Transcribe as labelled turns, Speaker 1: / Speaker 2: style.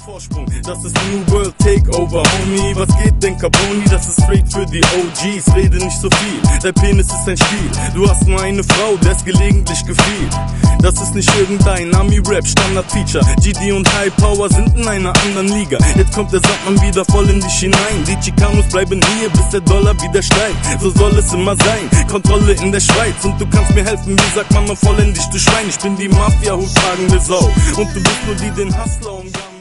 Speaker 1: Vorsprung, das ist New World Takeover, Homie. Was geht denn Caponi? Das ist straight für die OGs. Rede nicht so viel, dein Penis ist ein Spiel. Du hast nur eine Frau, der es gelegentlich gefiel. Das ist nicht irgendein Ami-Rap, Standard-Feature. GD und High Power sind in einer anderen Liga. Jetzt kommt der Sandmann wieder voll in dich hinein. Die Chicanos bleiben hier, bis der Dollar wieder steigt. So soll es immer sein, Kontrolle in der Schweiz. Und du kannst mir helfen, wie sagt man noch volländisch, du Schwein. Ich bin die Mafia, hochtragende Sau. Und du bist nur die, den Hustler umgarnen.